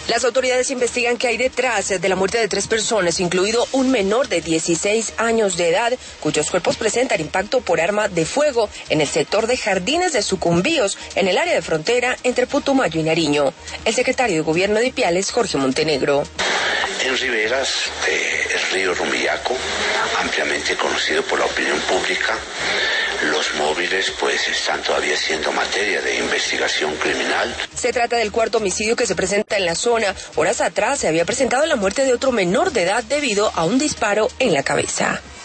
Las autoridades investigan qué hay detrás de la muerte de 3 personas, incluido un menor de 16 años de edad, cuyos cuerpos presentan impacto por arma de fuego en el sector de Jardines de Sucumbíos, en el área de frontera entre Putumayo y Nariño. El secretario de Gobierno de Ipiales, Jorge Montenegro. En riberas del río Rumillaco, ampliamente conocido por la opinión pública, los móviles están todavía siendo materia de investigación criminal. Se trata del 4º homicidio que se presenta en la zona. Horas atrás se había presentado la muerte de otro menor de edad debido a un disparo en la cabeza.